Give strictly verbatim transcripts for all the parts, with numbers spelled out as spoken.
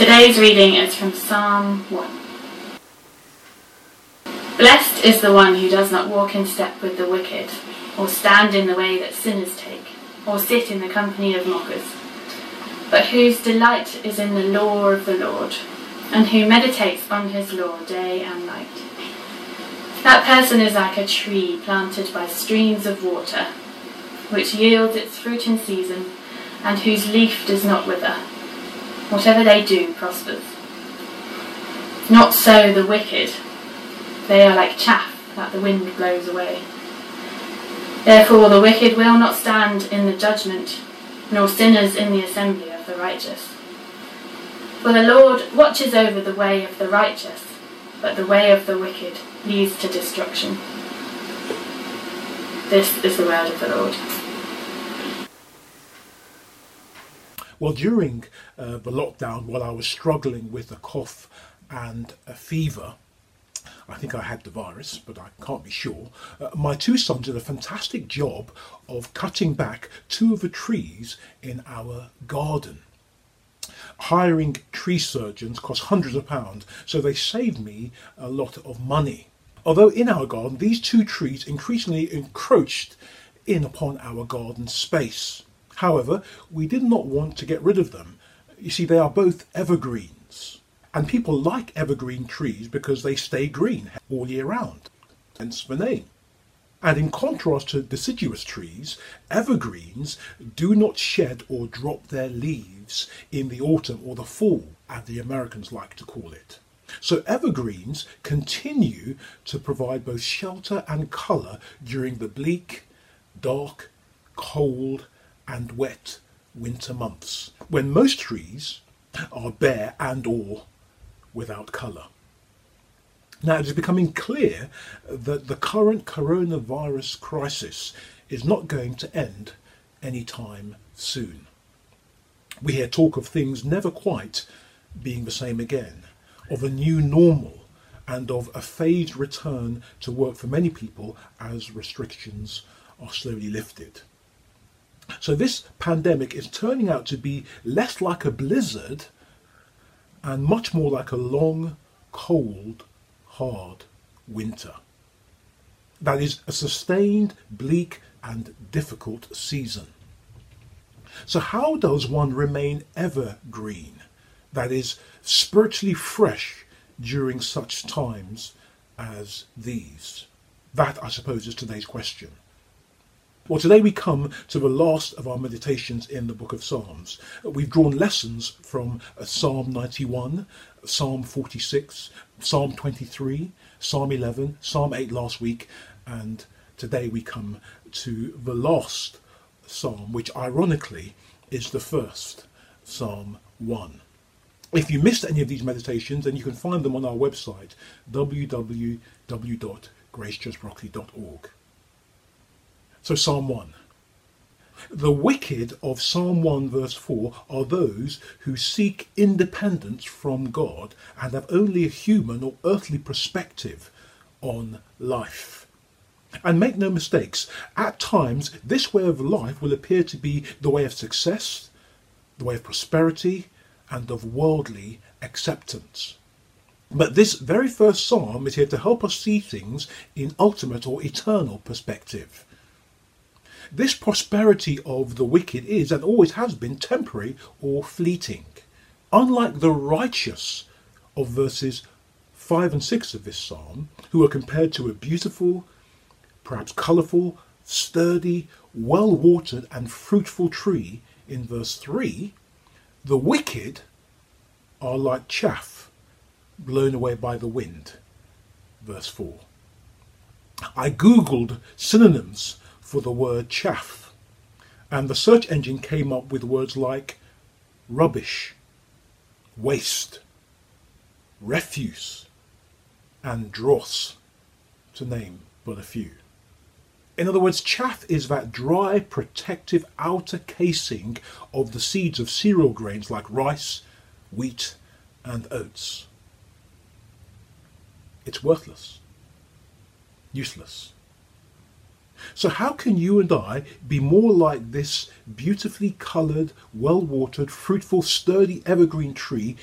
Today's reading is from Psalm one. Blessed is the one who does not walk in step with the wicked, or stand in the way that sinners take, or sit in the company of mockers, but whose delight is in the law of the Lord, and who meditates on his law day and night. That person is like a tree planted by streams of water, which yields its fruit in season, and whose leaf does not wither. Whatever they do prospers. Not so the wicked. They are like chaff that the wind blows away. Therefore the wicked will not stand in the judgment, nor sinners in the assembly of the righteous. For the Lord watches over the way of the righteous, but the way of the wicked leads to destruction. This is the word of the Lord. Well, during uh, the lockdown, while I was struggling with a cough and a fever, I think I had the virus, but I can't be sure, uh, my two sons did a fantastic job of cutting back two of the trees in our garden. Hiring tree surgeons cost hundreds of pounds, so they saved me a lot of money. Although in our garden, these two trees increasingly encroached in upon our garden space. However, we did not want to get rid of them. You see, they are both evergreens, and people like evergreen trees because they stay green all year round, hence the name. And in contrast to deciduous trees, evergreens do not shed or drop their leaves in the autumn or the fall, as the Americans like to call it. So evergreens continue to provide both shelter and colour during the bleak, dark, cold, and wet winter months, when most trees are bare and or without colour. Now, it is becoming clear that the current coronavirus crisis is not going to end anytime soon. We hear talk of things never quite being the same again, of a new normal, and of a phased return to work for many people as restrictions are slowly lifted. So this pandemic is turning out to be less like a blizzard and much more like a long, cold, hard winter. That is a sustained, bleak and difficult season. So how does one remain evergreen, that is, spiritually fresh during such times as these? That, I suppose, is today's question. Well, today we come to the last of our meditations in the book of Psalms. We've drawn lessons from Psalm ninety-one, Psalm forty-six, Psalm twenty-three, Psalm eleven, Psalm eight last week, and today we come to the last psalm, which ironically is the first, Psalm one. If you missed any of these meditations, then you can find them on our website, w w w dot grace church brockley dot org. So Psalm one. The wicked of Psalm one verse four are those who seek independence from God and have only a human or earthly perspective on life. And make no mistakes, at times this way of life will appear to be the way of success, the way of prosperity, and of worldly acceptance. But this very first psalm is here to help us see things in ultimate or eternal perspective. This prosperity of the wicked is and always has been temporary or fleeting. Unlike the righteous of verses five and six of this psalm, who are compared to a beautiful, perhaps colourful, sturdy, well-watered and fruitful tree in verse three, the wicked are like chaff blown away by the wind, verse four. I googled synonyms for the word chaff, and the search engine came up with words like rubbish, waste, refuse, and dross, to name but a few. In other words, chaff is that dry, protective outer casing of the seeds of cereal grains like rice, wheat, and oats. It's worthless, useless. So how can you and I be more like this beautifully coloured, well-watered, fruitful, sturdy evergreen tree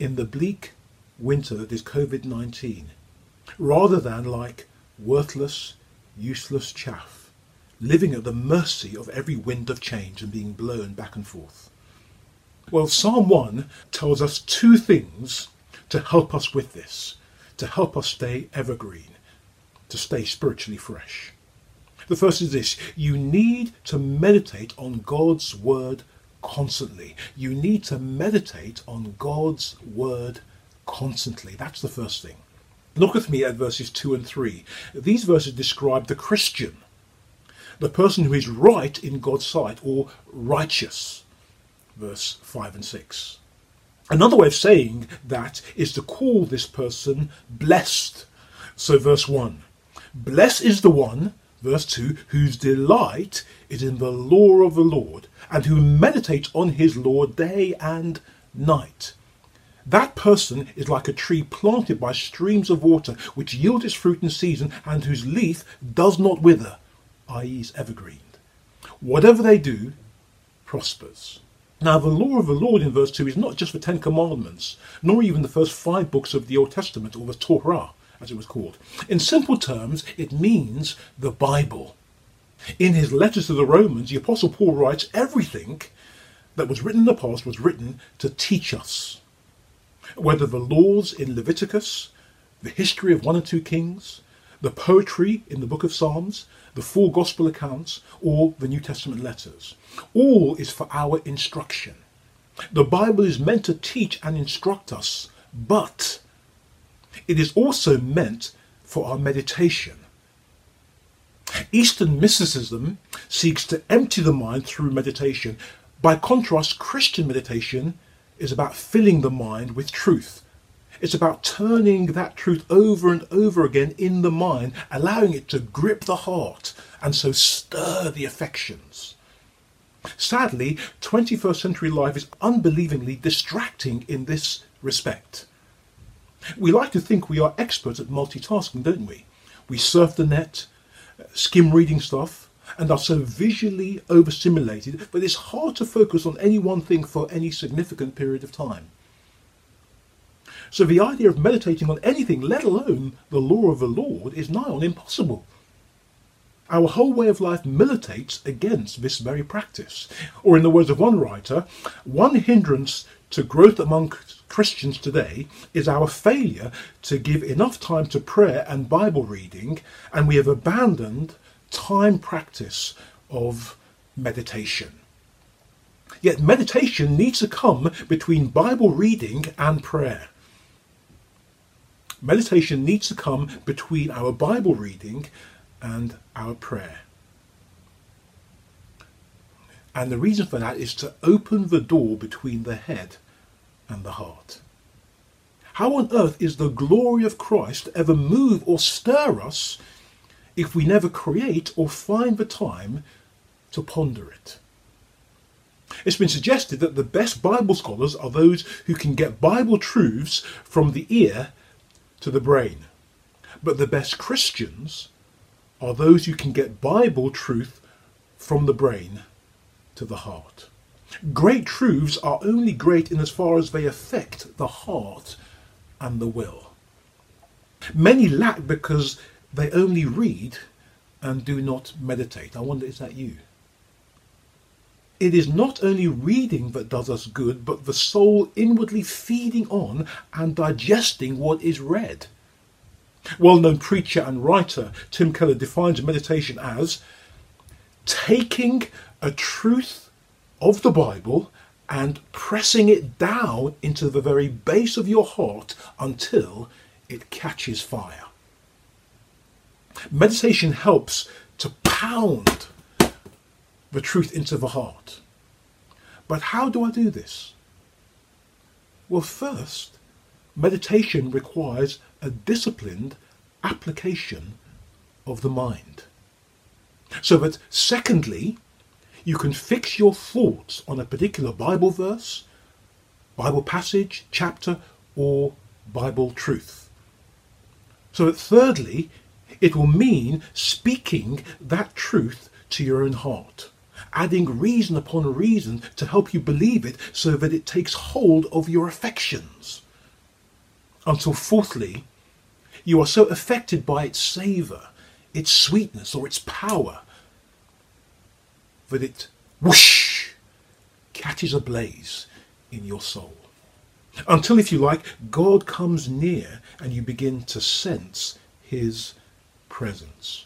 in the bleak winter that is COVID nineteen, rather than like worthless, useless chaff, living at the mercy of every wind of change and being blown back and forth. Well, Psalm one tells us two things to help us with this, to help us stay evergreen, to stay spiritually fresh. The first is this: you need to meditate on God's word constantly. You need to meditate on God's word constantly. That's the first thing. Look with me at verses two and three. These verses describe the Christian, the person who is right in God's sight, or righteous. Verse five and six. Another way of saying that is to call this person blessed. So verse one, blessed is the one, verse two, whose delight is in the law of the Lord, and who meditates on his law day and night. That person is like a tree planted by streams of water, which yields its fruit in season, and whose leaf does not wither, that is is evergreen. Whatever they do prospers. Now, the law of the Lord in verse two is not just the Ten Commandments, nor even the first five books of the Old Testament, or the Torah, as it was called. In simple terms, it means the Bible. In his letters to the Romans, the Apostle Paul writes everything that was written in the past was written to teach us. Whether the laws in Leviticus, the history of one and two Kings, the poetry in the book of Psalms, the four gospel accounts, or the New Testament letters. All is for our instruction. The Bible is meant to teach and instruct us, but it is also meant for our meditation. Eastern mysticism seeks to empty the mind through meditation. By contrast, Christian meditation is about filling the mind with truth. It's about turning that truth over and over again in the mind, allowing it to grip the heart and so stir the affections. Sadly, twenty-first century life is unbelievingly distracting in this respect. We like to think we are experts at multitasking, don't we? We surf the net, skim reading stuff, and are so visually overstimulated that it's hard to focus on any one thing for any significant period of time. So the idea of meditating on anything, let alone the law of the Lord, is nigh on impossible. Our whole way of life militates against this very practice. Or in the words of one writer, one hindrance to growth among Christians today is our failure to give enough time to prayer and Bible reading, and we have abandoned time practice of meditation. Yet meditation needs to come between Bible reading and prayer. Meditation needs to come between our Bible reading and our prayer. And the reason for that is to open the door between the head and the heart. How on earth is the glory of Christ to ever move or stir us if we never create or find the time to ponder it? It's been suggested that the best Bible scholars are those who can get Bible truths from the ear to the brain. But the best Christians are those who can get Bible truth from the brain to the heart. Great truths are only great in as far as they affect the heart and the will. Many lack because they only read and do not meditate. I wonder, is that you? It is not only reading that does us good, but the soul inwardly feeding on and digesting what is read. Well-known preacher and writer Tim Keller defines meditation as taking a truth of the Bible and pressing it down into the very base of your heart until it catches fire. Meditation helps to pound the truth into the heart. But how do I do this? Well, first, meditation requires a disciplined application of the mind. So that, secondly, you can fix your thoughts on a particular Bible verse, Bible passage, chapter, or Bible truth. So that, thirdly, it will mean speaking that truth to your own heart, adding reason upon reason to help you believe it so that it takes hold of your affections. Until fourthly, you are so affected by its savour, its sweetness or its power, that it whoosh catches ablaze in your soul. Until, if you like, God comes near and you begin to sense his presence.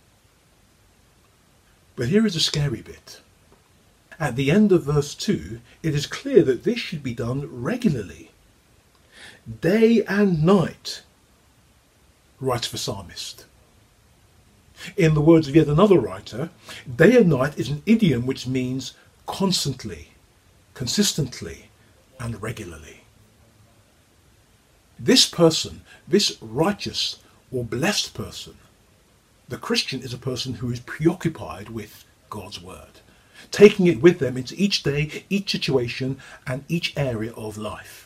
But here is a scary bit. At the end of verse two, it is clear that this should be done regularly. Day and night, writes the psalmist. In the words of yet another writer, day and night is an idiom which means constantly, consistently, and regularly. This person, this righteous or blessed person, the Christian, is a person who is preoccupied with God's word, taking it with them into each day, each situation, and each area of life.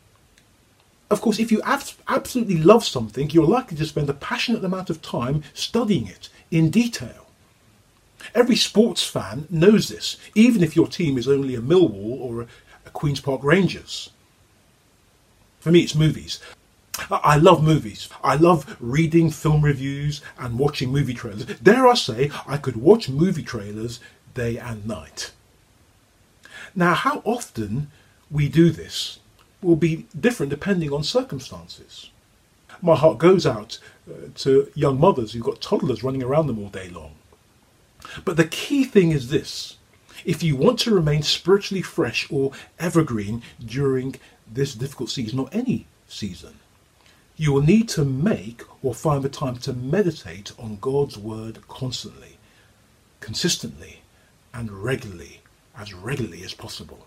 Of course, if you absolutely love something, you're likely to spend a passionate amount of time studying it in detail. Every sports fan knows this, even if your team is only a Millwall or a Queen's Park Rangers. For me, it's movies. I love movies. I love reading film reviews and watching movie trailers. Dare I say, I could watch movie trailers day and night. Now, how often we do this will be different depending on circumstances. My heart goes out uh, to young mothers who've got toddlers running around them all day long. But the key thing is this: if you want to remain spiritually fresh or evergreen during this difficult season or any season, you will need to make or find the time to meditate on God's word constantly, consistently, and regularly, as regularly as possible.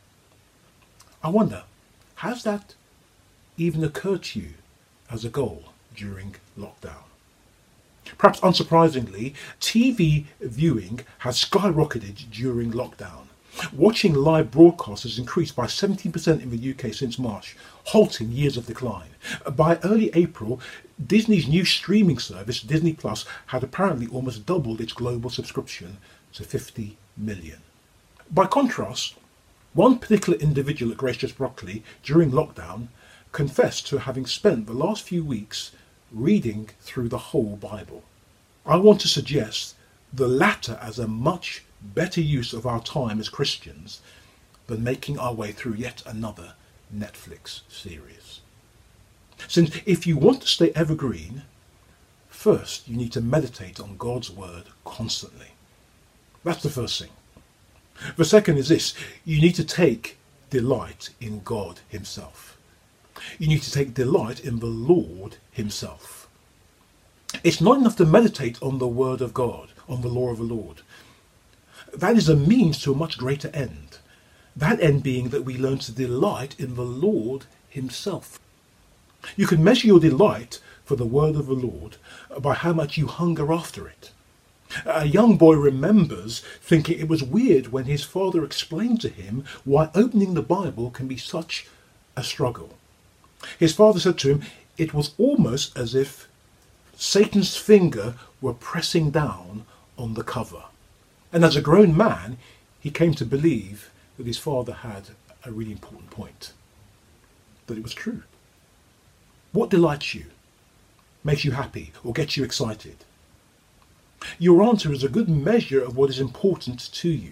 I wonder, has that even occurred to you as a goal during lockdown? Perhaps unsurprisingly, T V viewing has skyrocketed during lockdown. Watching live broadcasts has increased by seventeen percent in the U K since March, halting years of decline. By early April, Disney's new streaming service, Disney Plus, had apparently almost doubled its global subscription to fifty million. By contrast, one particular individual at Grace Church Brockley during lockdown confessed to having spent the last few weeks reading through the whole Bible. I want to suggest the latter as a much better use of our time as Christians than making our way through yet another Netflix series. Since if you want to stay evergreen, first you need to meditate on God's word constantly. That's the first thing. The second is this: you need to take delight in God himself. You need to take delight in the Lord himself. It's not enough to meditate on the word of God, on the law of the Lord. That is a means to a much greater end. That end being that we learn to delight in the Lord himself. You can measure your delight for the word of the Lord by how much you hunger after it. A young boy remembers thinking it was weird when his father explained to him why opening the Bible can be such a struggle. His father said to him, it was almost as if Satan's finger were pressing down on the cover. And as a grown man, he came to believe that his father had a really important point, that it was true. What delights you, makes you happy, or gets you excited? Your answer is a good measure of what is important to you.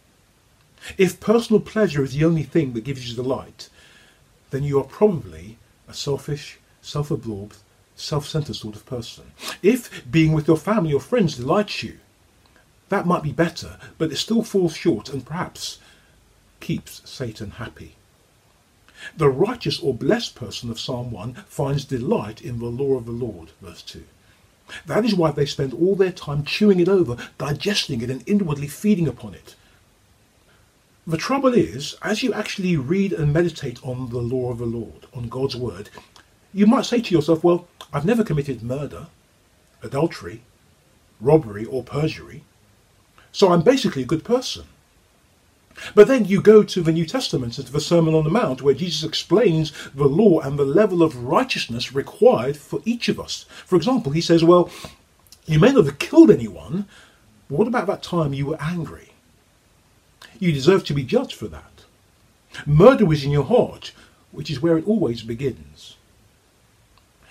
If personal pleasure is the only thing that gives you delight, then you are probably a selfish, self-absorbed, self-centered sort of person. If being with your family or friends delights you, that might be better, but it still falls short and perhaps keeps Satan happy. The righteous or blessed person of Psalm one finds delight in the law of the Lord, verse two. That is why they spend all their time chewing it over, digesting it, and inwardly feeding upon it. The trouble is, as you actually read and meditate on the law of the Lord, on God's word, you might say to yourself, well, I've never committed murder, adultery, robbery, or perjury, so I'm basically a good person. But then you go to the New Testament and to the Sermon on the Mount, where Jesus explains the law and the level of righteousness required for each of us. For example, he says, well, you may not have killed anyone, but what about that time you were angry? You deserve to be judged for that. Murder was in your heart, which is where it always begins.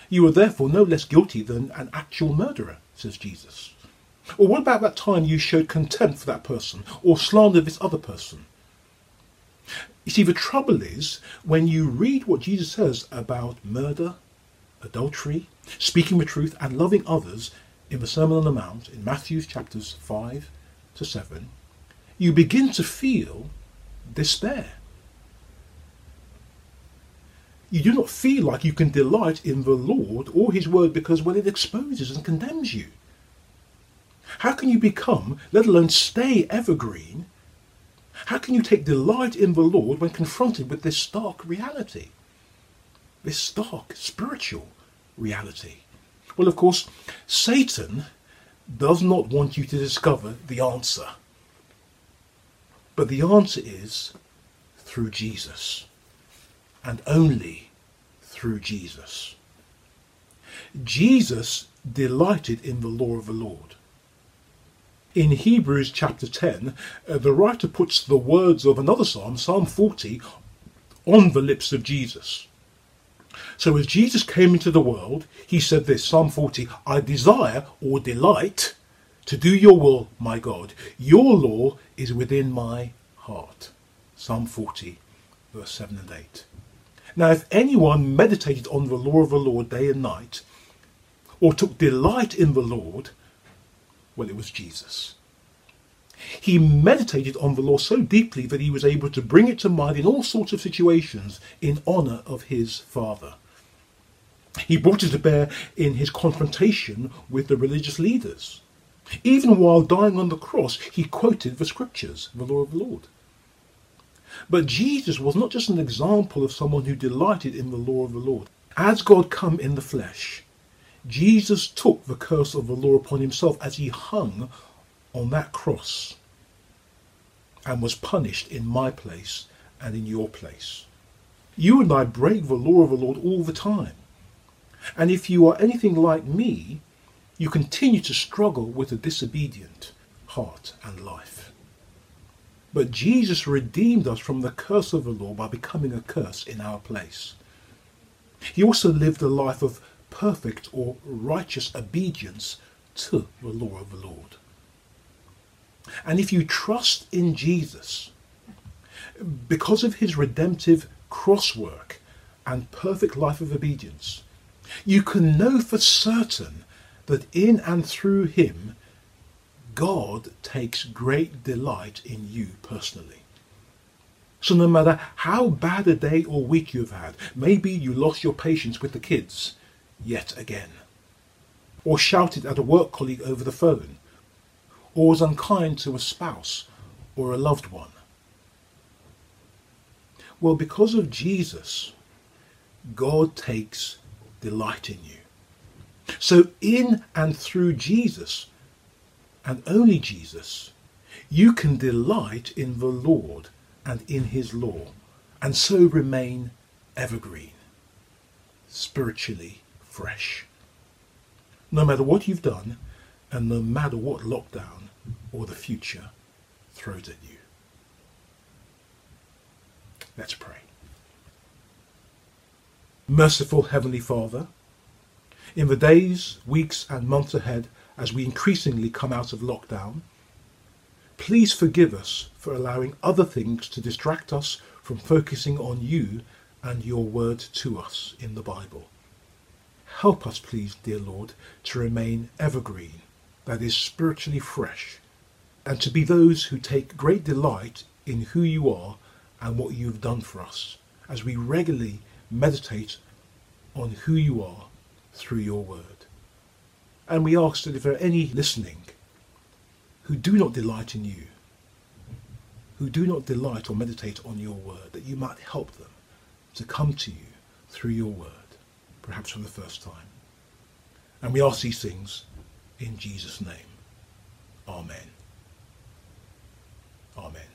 You are therefore no less guilty than an actual murderer, says Jesus. Or what about that time you showed contempt for that person or slandered this other person? You see, the trouble is, when you read what Jesus says about murder, adultery, speaking the truth and loving others in the Sermon on the Mount, in Matthew chapters five to seven, you begin to feel despair. You do not feel like you can delight in the Lord or his word because, well, it exposes and condemns you. How can you become, let alone stay evergreen? How can you take delight in the Lord when confronted with this stark reality? This stark spiritual reality? Well, of course, Satan does not want you to discover the answer. But the answer is through Jesus. And only through Jesus. Jesus delighted in the law of the Lord. In Hebrews chapter ten, uh, the writer puts the words of another psalm, Psalm forty, on the lips of Jesus. So as Jesus came into the world, he said this, Psalm forty, I desire or delight to do your will, my God. Your law is within my heart. Psalm forty, verse seven and eight. Now, if anyone meditated on the law of the Lord day and night, or took delight in the Lord, well, it was Jesus. He meditated on the law so deeply that he was able to bring it to mind in all sorts of situations in honour of his Father. He brought it to bear in his confrontation with the religious leaders. Even while dying on the cross, he quoted the scriptures, the law of the Lord. But Jesus was not just an example of someone who delighted in the law of the Lord. As God come in the flesh, Jesus took the curse of the law upon himself as he hung on that cross and was punished in my place and in your place. You and I break the law of the Lord all the time. And if you are anything like me, you continue to struggle with a disobedient heart and life. But Jesus redeemed us from the curse of the law by becoming a curse in our place. He also lived a life of perfect or righteous obedience to the law of the Lord. And if you trust in Jesus, because of his redemptive cross work and perfect life of obedience, you can know for certain that in and through him, God takes great delight in you personally. So no matter how bad a day or week you've had, maybe you lost your patience with the kids yet again, or shouted at a work colleague over the phone, or was unkind to a spouse or a loved one. Well, because of Jesus, God takes delight in you. So in and through Jesus, and only Jesus, you can delight in the Lord and in his law, and so remain evergreen, spiritually fresh. No matter what you've done, and no matter what lockdown or the future throws at you. Let's pray. Merciful Heavenly Father, in the days, weeks and months ahead, as we increasingly come out of lockdown, please forgive us for allowing other things to distract us from focusing on you and your word to us in the Bible. Help us, please, dear Lord, to remain evergreen, that is spiritually fresh, and to be those who take great delight in who you are and what you've done for us, as we regularly meditate on who you are through your word. And we ask that if there are any listening who do not delight in you, who do not delight or meditate on your word, that you might help them to come to you through your word, perhaps for the first time. And we ask these things in Jesus' name. Amen. Amen.